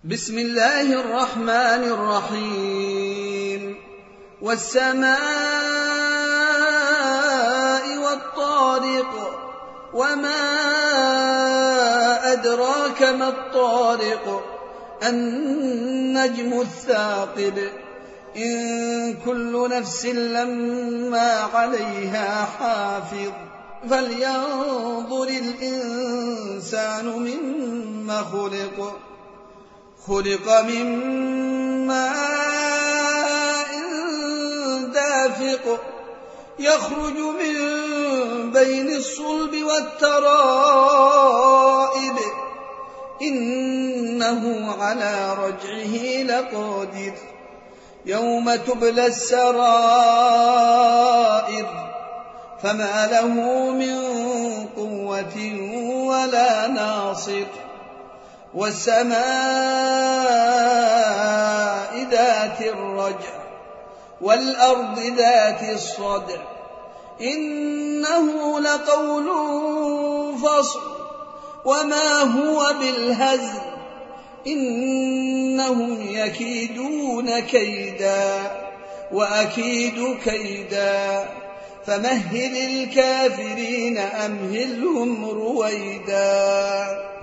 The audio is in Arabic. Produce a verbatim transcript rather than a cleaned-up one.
بسم الله الرحمن الرحيم والسماء والطارق وما أدراك ما الطارق النجم الثاقب إن كل نفس لما عليها حافظ فلينظر الإنسان مما خلق خلق من ماء دافق يخرج من بين الصلب والترائب إنه على رجعه لقادر يوم تبلى السرائر فما له من قوة ولا ناصر والسماء ذات الرجع والأرض ذات الصدع إنه لقول فصل وما هو بالهزل إنهم يكيدون كيدا وأكيد كيدا فمهل الكافرين أمهلهم رويدا.